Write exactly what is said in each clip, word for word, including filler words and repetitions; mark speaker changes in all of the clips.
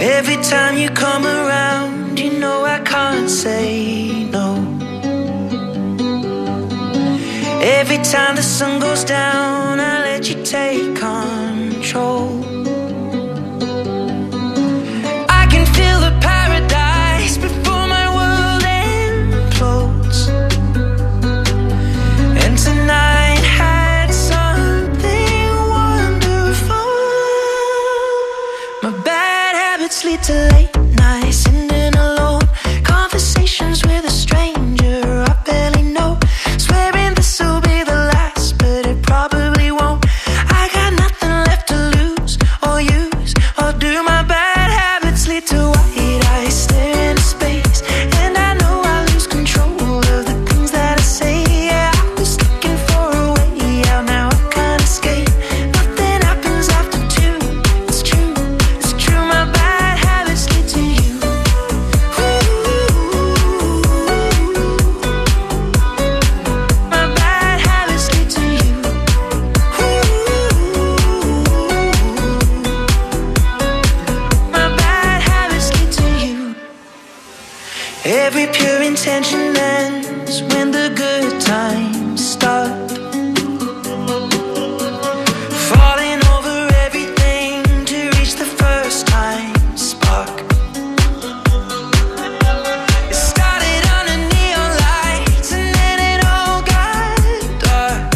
Speaker 1: Every time you come around, you know I can't say no. Every time the sun goes down, I let you take control. I can feel the paradise before my world implodes. And tonight had something wonderful. My bad habits lead to late nights, sitting alone, conversations with a stranger I barely know, swearing this will be the last, but it probably won't. I got nothing left to lose or use, or do my bad habits lead to white eyes stare into space, and I know I lose control of the things that I say. Yeah, I was looking for a way out, now I can't escape. Nothing happens after two, it's true, it's true, my bad habits lead to you. My bad habits lead to you. My bad habits lead to you. Every pure intention ends when the good times start. Falling over everything to reach the first time spark. It started under neon lights and then it all got dark.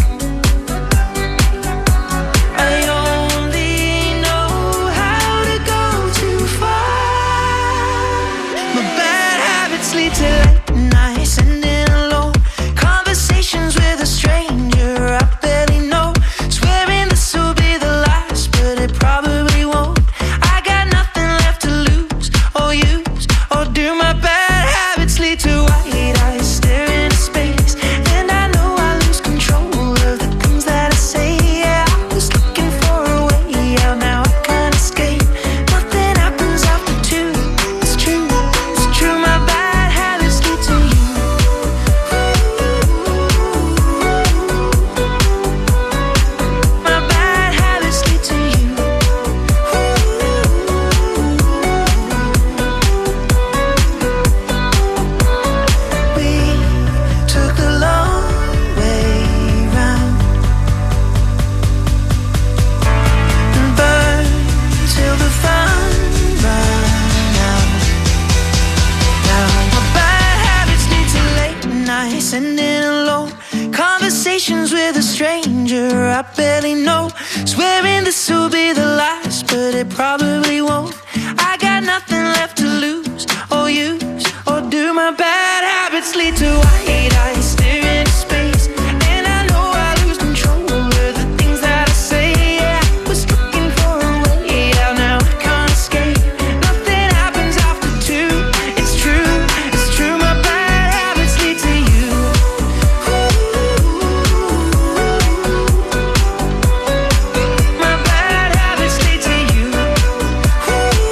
Speaker 1: I only know how to go too far. My bad habits lead to late nights, sitting alone, conversations with a stranger I barely know, swearing this will be the last, but it probably won't. I got nothing left to lose or use, or do my bad habits lead to white eyes stare into space, and I know I lose control of the things that I say. Yeah, I was looking for a way out, now I can't escape. Nothing happens after two, it's true, it's true, my bad habits lead to you. My bad habits lead to you. We took the long way round and burned till the fun ran out. Now my bad habits lead to late nights, sitting alone, conversations with a stranger I barely know, swearing this will be the last, but it probably won't. I got nothing left to lose or use, or do my bad habits lead to white eyes stare into space, and I know I lose control of the things that I say. Yeah, I was looking for a way out, now I can't escape. Nothing happens after two, it's true, it's true, my bad habits lead to you. My bad habits lead to you.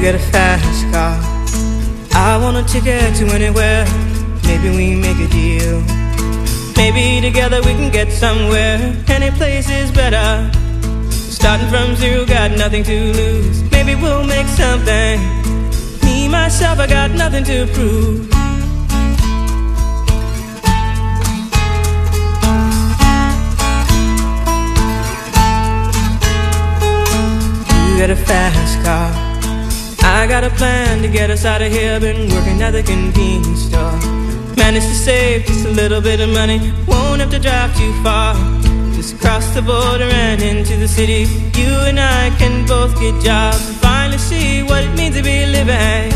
Speaker 1: get a fast car. I want a ticket to anywhere. Maybe we make a deal. Maybe together we can get somewhere. Any place is better. Starting from zero, got nothing to lose. Maybe we'll make something. Me, myself, I got nothing to prove. You got a fast car. I got a plan to get us out of here. Been working at the convenience store. Managed to save just a little bit of money. Won't have to drive too far. Just cross the border and into the city. You and I can both get jobs and finally see what it means to be living.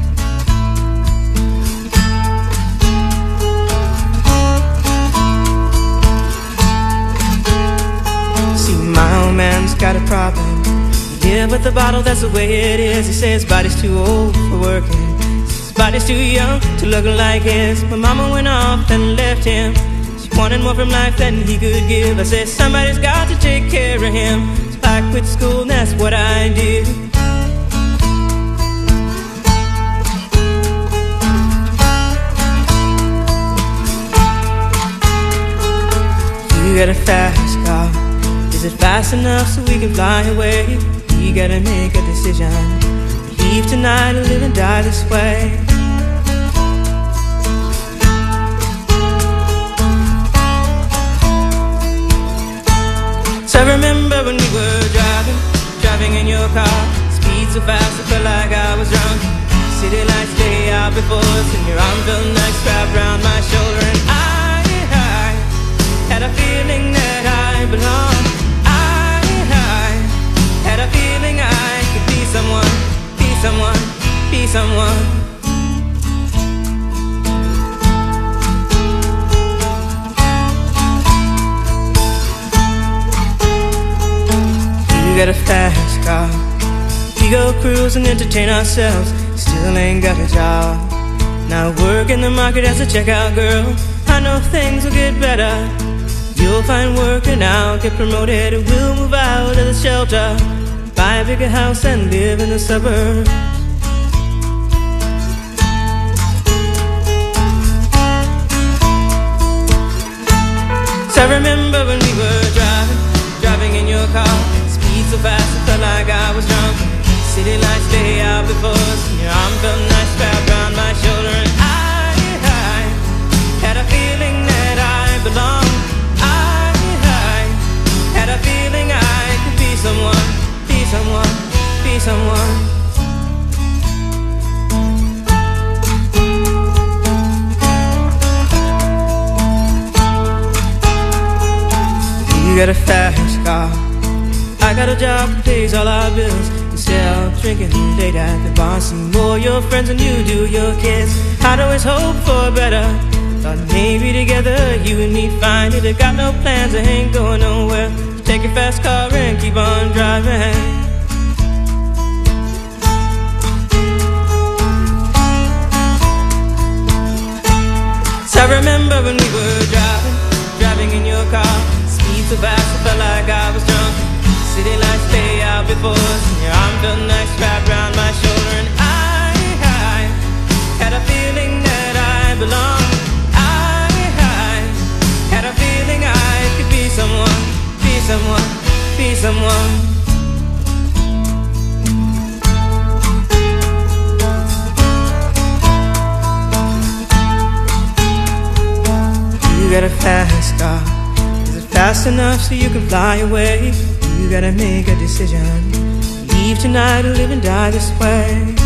Speaker 1: See, my old man's got a problem. Yeah, with the bottle, that's the way it is. He says his body's too old for working. His body's too young to look like his. My mama went off and left him. She wanted more from life than he could give. I said, somebody's got to take care of him. So I quit school and that's what I did. You got a fast car. Is it fast enough so we can fly away? You gotta make a decision. Leave tonight or live and die this way. So I remember when we were driving, driving in your car. Speed so fast I felt like I was drunk. City lights lay out before us, and your arm felt nice wrapped around my shoulder. And I, I had a feeling that I belonged. Had a feeling I could be someone, be someone, be someone. You got a fast car. We go cruise and entertain ourselves. Still ain't got a job. Now work in the market as a checkout girl. I know things will get better. You'll find work and I'll get promoted. We'll move out of the shelter, buy a bigger house and live in the suburbs. So I remember when we were driving, driving in your car. Speed so fast I felt like I was drunk. City lights lay out before us, and your arm felt nice wrapped around my shoulder. And I, I had a feeling that I belonged. I, I had a feeling I could be someone, be someone, be someone. You got a fast car. I got a job that pays all our bills. Instead of drinking late at the bar, see more your friends than you do your kids. I'd always hope for better. Thought maybe together you and me find it. I got no plans, I ain't going nowhere. Take your fast car and keep on driving. So I remember when we were driving, driving in your car. Speed so fast I felt like I was drunk. City lights lay out before us, and your arm felt nice wrapped around my shoulder. And I, I had a feeling that I belonged. I, I had a feeling I could be someone, be someone, be someone. You got a fast car. Is it fast enough so you can fly away? You gotta make a decision. Leave tonight or live and die this way.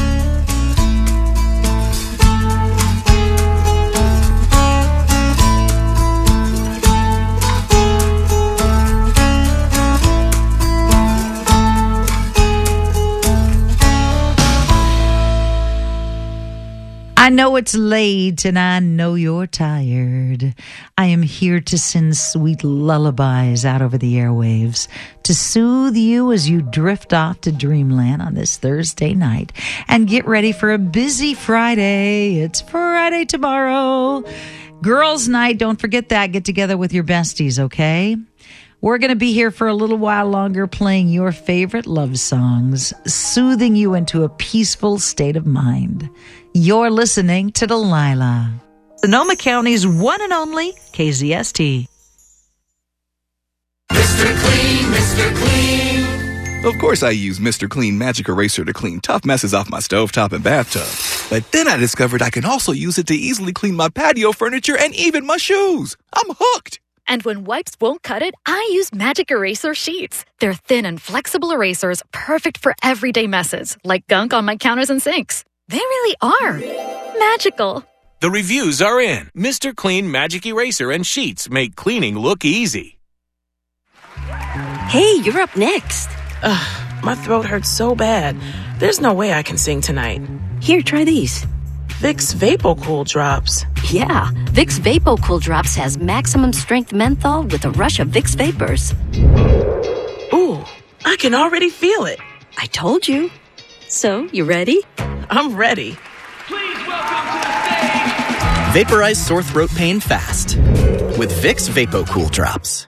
Speaker 2: I know it's late and I know you're tired. I am here to send sweet lullabies out over the airwaves to soothe you as you drift off to dreamland on this Thursday night and get ready for a busy Friday. It's Friday tomorrow. Girls' night, don't forget that. Get together with your besties, okay? We're going to be here for a little while longer playing your favorite love songs, soothing you into a peaceful state of mind. You're listening to Delilah, Sonoma County's one and only K Z S T.
Speaker 3: Mister Clean, Mister Clean.
Speaker 4: Of course I use Mister Clean Magic Eraser to clean tough messes off my stovetop and bathtub. But then I discovered I can also use it to easily clean my patio furniture and even my shoes. I'm hooked.
Speaker 5: And when wipes won't cut it, I use Magic Eraser Sheets. They're thin and flexible erasers, perfect for everyday messes, like gunk on my counters and sinks. They really are magical.
Speaker 6: The reviews are in. Mister Clean Magic Eraser and Sheets make cleaning look easy.
Speaker 7: Hey, you're up next.
Speaker 8: Ugh, my throat hurts so bad. There's no way I can sing tonight.
Speaker 7: Here, try these.
Speaker 8: Vicks VapoCool Drops.
Speaker 7: Yeah, Vicks VapoCool Drops has maximum strength menthol with a rush of Vicks Vapors.
Speaker 8: Ooh, I can already feel it.
Speaker 7: I told you. So, you ready?
Speaker 8: I'm ready.
Speaker 9: Please welcome to the stage.
Speaker 10: Vaporize sore throat pain fast with Vicks VapoCool Drops.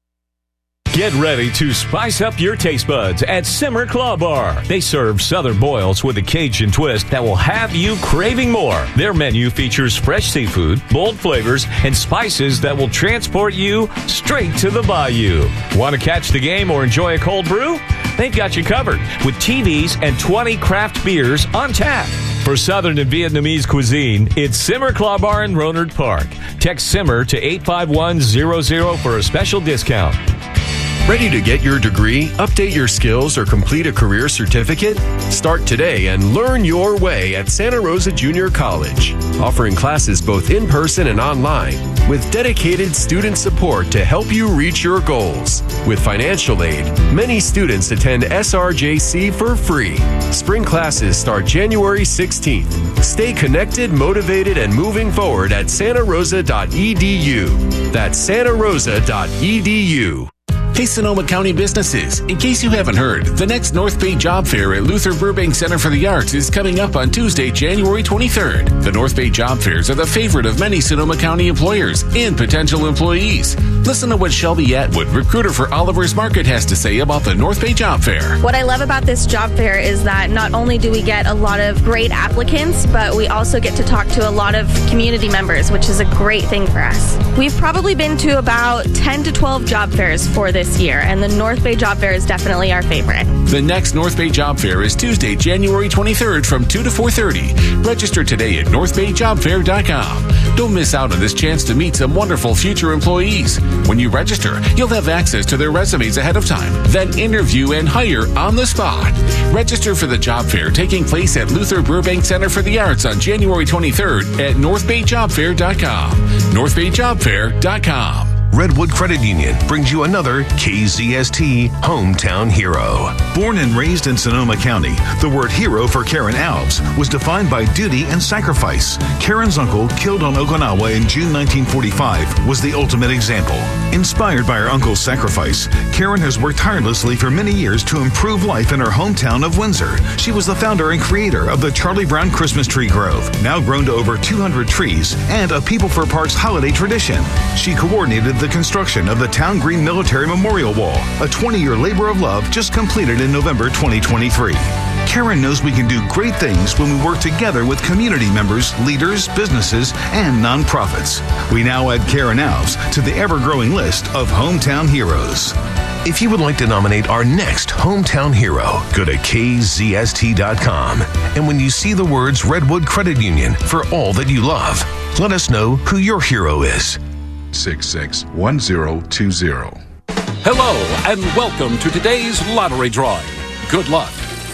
Speaker 11: Get ready to spice up your taste buds at Simmer Claw Bar. They serve southern boils with a Cajun twist that will have you craving more. Their menu features fresh seafood, bold flavors, and spices that will transport you straight to the bayou. Want to catch the game or enjoy a cold brew? They've got you covered with T Vs and twenty craft beers on tap. For Southern and Vietnamese cuisine, it's Simmer Claw Bar in Rohnert Park. Text Simmer to eight five one zero zero for a special discount.
Speaker 12: Ready to get your degree, update your skills, or complete a career certificate? Start today and learn your way at Santa Rosa Junior College, offering classes both in person and online, with dedicated student support to help you reach your goals. With financial aid, many students attend S R J C for free. Spring classes start January sixteenth. Stay connected, motivated, and moving forward at santa rosa dot e d u. That's santa rosa dot e d u.
Speaker 13: Hey, Sonoma County businesses. In case you haven't heard, the next North Bay Job Fair at Luther Burbank Center for the Arts is coming up on Tuesday, January twenty-third. The North Bay Job Fairs are the favorite of many Sonoma County employers and potential employees. Listen to what Shelby Atwood, recruiter for Oliver's Market, has to say about the North Bay Job Fair.
Speaker 14: What I love about this job fair is that not only do we get a lot of great applicants, but we also get to talk to a lot of community members, which is a great thing for us. We've probably been to about ten to twelve job fairs for this year, and the North Bay Job Fair is definitely our favorite.
Speaker 13: The next North Bay Job Fair is Tuesday, January twenty-third from two to four thirty. Register today at north bay job fair dot com. Don't miss out on this chance to meet some wonderful future employees. When you register, you'll have access to their resumes ahead of time, then interview and hire on the spot. Register for the job fair taking place at Luther Burbank Center for the Arts on January twenty-third at north bay job fair dot com. north bay job fair dot com.
Speaker 15: Redwood Credit Union brings you another K Z S T Hometown Hero.
Speaker 16: Born and raised in Sonoma County, the word hero for Karen Alves was defined by duty and sacrifice. Karen's uncle, killed on Okinawa in June nineteen forty-five, was the ultimate example. Inspired by her uncle's sacrifice, Karen has worked tirelessly for many years to improve life in her hometown of Windsor. She was the founder and creator of the Charlie Brown Christmas Tree Grove, now grown to over two hundred trees, and a People for Parks holiday tradition. She coordinated the construction of the Town Green Military Memorial Wall, a twenty-year labor of love just completed in November twenty twenty-three. Karen knows we can do great things when we work together with community members, leaders, businesses, and nonprofits. We now add Karen Alves to the ever-growing list of Hometown Heroes.
Speaker 15: If you would like to nominate our next Hometown Hero, go to k z s t dot com. And when you see the words Redwood Credit Union for all that you love, let us know who your hero is.
Speaker 17: six six one zero two zero.
Speaker 18: Hello, and welcome to today's lottery drawing. Good luck.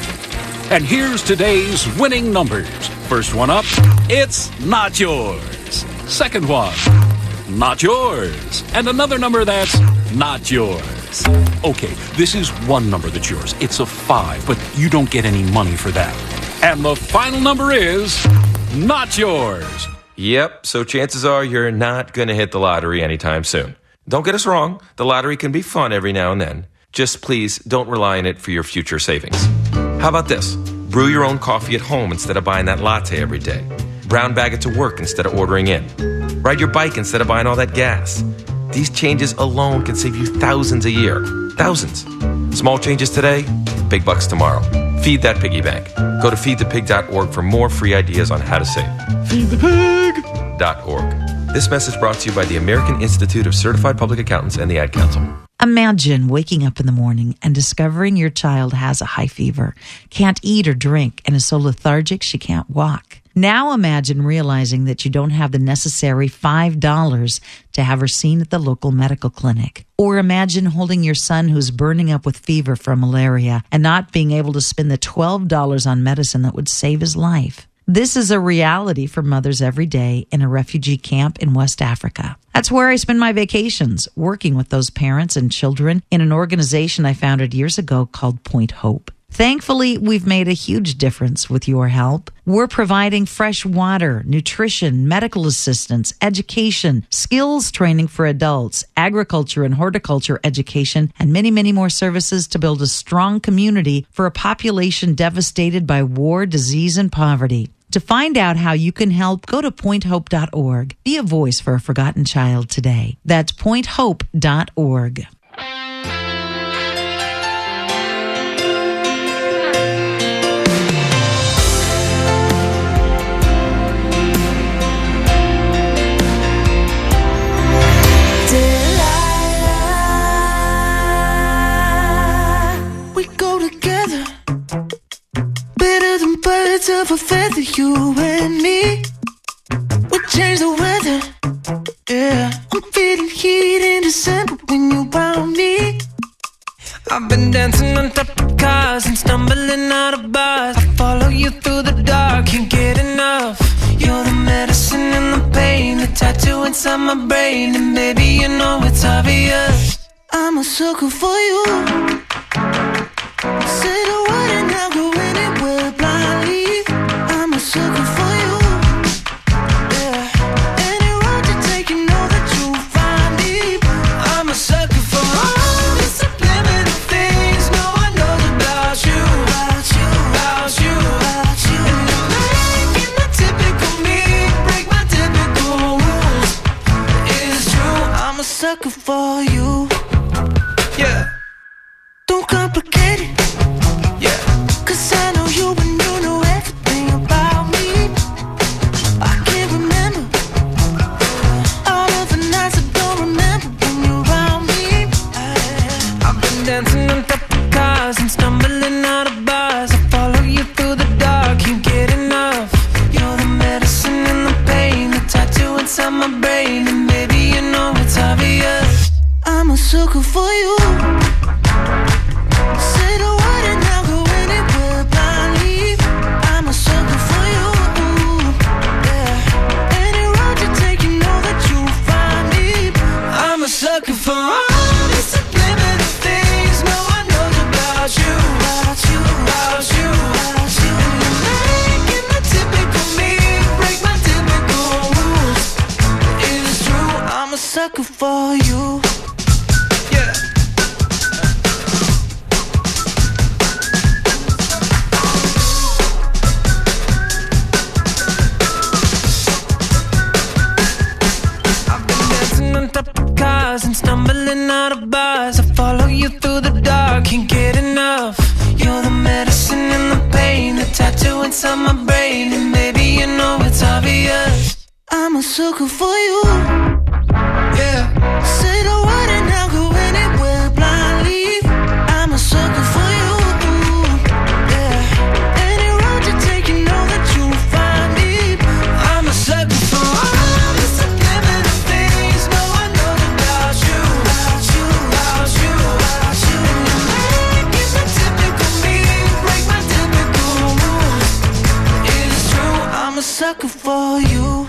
Speaker 18: And here's today's winning numbers. First one up, it's not yours. Second one, not yours. And another number that's not yours. Okay, this is one number that's yours. It's a five, but you don't get any money for that. And the final number is not yours.
Speaker 19: Yep, so chances are you're not going to hit the lottery anytime soon. Don't get us wrong, the lottery can be fun every now and then. Just please don't rely on it for your future savings. How about this? Brew your own coffee at home instead of buying that latte every day. Brown bag it to work instead of ordering in. Ride your bike instead of buying all that gas. These changes alone can save you thousands a year. Thousands. Small changes today, big bucks tomorrow. Feed that piggy bank. Go to feed the pig dot org for more free ideas on how to save. feed the pig dot org. This message brought to you by the American Institute of Certified Public Accountants and the Ad Council.
Speaker 2: Imagine waking up in the morning and discovering your child has a high fever, can't eat or drink, and is so lethargic she can't walk. Now imagine realizing that you don't have the necessary five dollars to have her seen at the local medical clinic. Or imagine holding your son who's burning up with fever from malaria and not being able to spend the twelve dollars on medicine that would save his life. This is a reality for mothers every day in a refugee camp in West Africa. That's where I spend my vacations, working with those parents and children in an organization I founded years ago called Point Hope. Thankfully, we've made a huge difference with your help. We're providing fresh water, nutrition, medical assistance, education, skills training for adults, agriculture and horticulture education, and many, many more services to build a strong community for a population devastated by war, disease, and poverty. To find out how you can help, go to point hope dot org. Be a voice for a forgotten child today. That's point hope dot org.
Speaker 1: Birds of a feather, you and me. We change the weather. Yeah, I'm feeling heat in December when you found me. I've been dancing on top of cars and stumbling out of bars. I follow you through the dark, can't get enough. You're the medicine and the pain, the tattoo inside my brain. And baby, you know it's obvious, I'm a sucker for you. Say the word and I'll go anywhere blindly. I'm a sucker for you. Yeah, any road you take, you know that you'll find me. I'm a sucker for all the subliminal things no one knows about you, about you, about you, about you. And you're making the typical me break my typical rules. It's true, I'm a sucker for you. Yeah, don't complicate it. Yeah, cause I know you and you know everything about me. I can't remember all of the nights I don't remember when you're around me. I've been dancing on top of cars and stumbling out of bars. I follow you through the dark, can't get enough. You're the medicine and the pain, the tattoo inside my brain. And baby, you know it's obvious, I'm a sucker for you. Say the word and I'll go anywhere blindly. I'm a sucker for you. Yeah, any road you take, you know that you'll find me. I'm a sucker for all these subliminal things no one knows about you, about you, about you, about you. And you're making the typical me break my typical rules. It's true, I'm a sucker for you. Yeah. And stumbling out of bars, I follow you through the dark, can't get enough. You're the medicine and the pain, the tattoo inside my brain. And baby, you know it's obvious, I'm a sucker for you. Yeah, say the word and I'll go anywhere blindly. I'm a sucker for you. Yeah, any road you take, you know that you'll find me. I'm a sucker for all the subliminal things no one knows about you, about you, about you, about you. And you're making the typical me break my typical rules. It's true, I'm a sucker for you.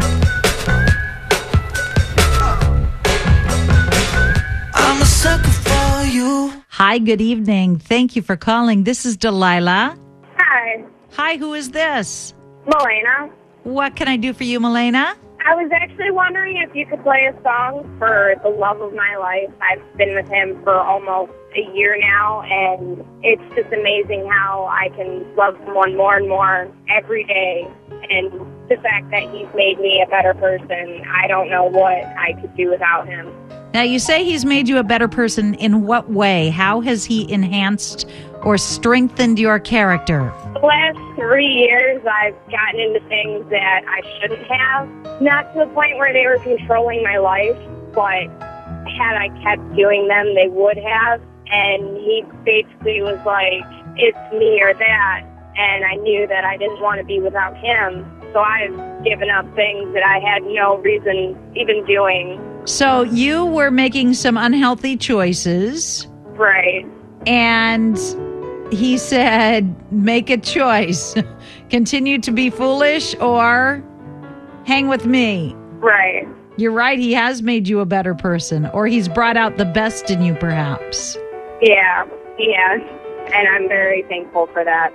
Speaker 1: I'm a sucker for you.
Speaker 2: Hi, good evening. Thank you for calling. This is Delilah.
Speaker 20: Hi.
Speaker 2: Hi, who is this?
Speaker 20: Milena.
Speaker 2: What can I do for you, Milena?
Speaker 20: I was actually wondering if you could play a song for the love of my life. I've been with him for almost a year now, and it's just amazing how I can love someone more and more every day. And the fact that he's made me a better person. I don't know what I could do without him.
Speaker 2: Now, you say he's made you a better person. In what way? How has he enhanced or strengthened your character?
Speaker 20: The last three years, I've gotten into things that I shouldn't have. Not to the point where they were controlling my life, but had I kept doing them, they would have. And he basically was like, it's me or that. And I knew that I didn't want to be without him. So I've given up things that I had no reason even doing.
Speaker 2: So you were making some unhealthy choices.
Speaker 20: Right.
Speaker 2: And he said, make a choice. Continue to be foolish or hang with me.
Speaker 20: Right.
Speaker 2: You're right. He has made you a better person, or he's brought out the best in you, perhaps.
Speaker 20: Yeah, he has. And I'm very thankful for that.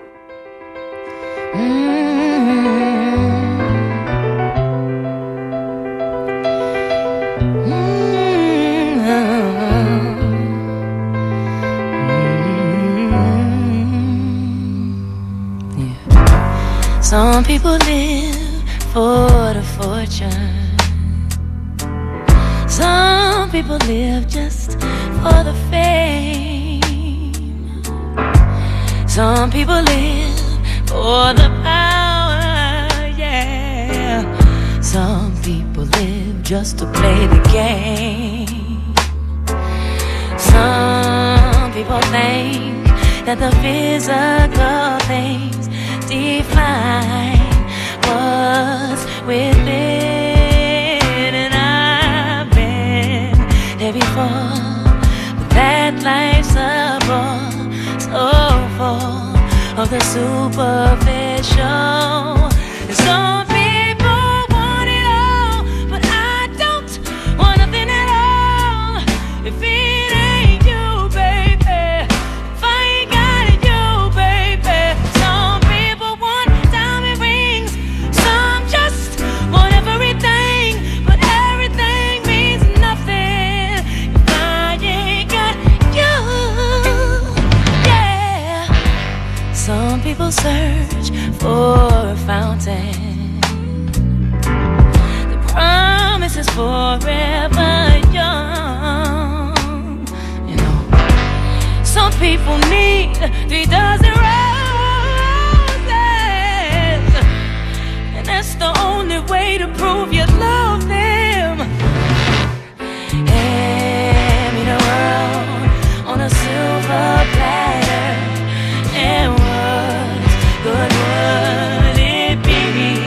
Speaker 21: Some people live for the fortune. Some people live just for the fame. Some people live for the power, yeah. Some people live just to play the game. Some people think that the physical things define what's within. And I've been there before, but that life's a bore so full of the superficial. And some people want it all, but I don't want nothing at all. If it ain't you, baby, if I ain't got it, you, baby. Some people want diamond rings, some just want everything, but everything means nothing if I ain't got you. Yeah. Some people search for a fountain. The promise is forever young. You know, some people need three dozen roses, and that's the only way to prove you love them. Hand me the world on a silver platter, and what good would it be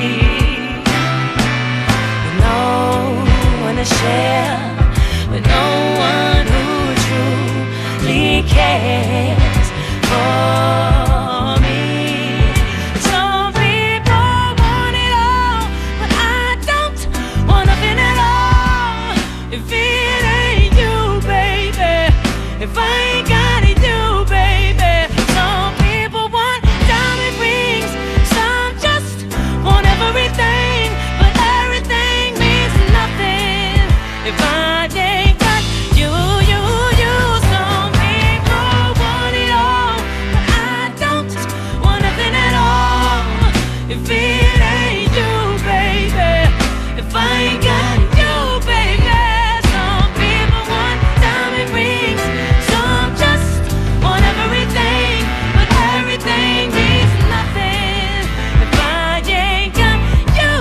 Speaker 21: with no one to share, with no one who truly cares for me? Some people want it all, but I don't want nothing at all. If it ain't you, baby, if I ain't got it, you, baby. Some people want diamond rings, some just want everything, but everything means nothing if I ain't got you, you, you. Some people want it all, but I don't want nothing at all. If it ain't you, baby, if I ain't got you, baby. Some people want diamond rings, some just want everything, but everything means nothing if I ain't got you.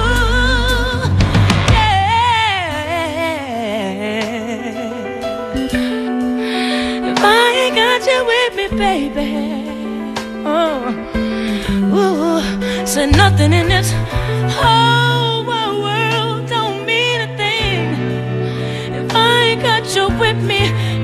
Speaker 21: Yeah. If I ain't got you with me, baby. Oh, ooh, so nothing in this whole wide world don't mean a thing. If I ain't got you with me,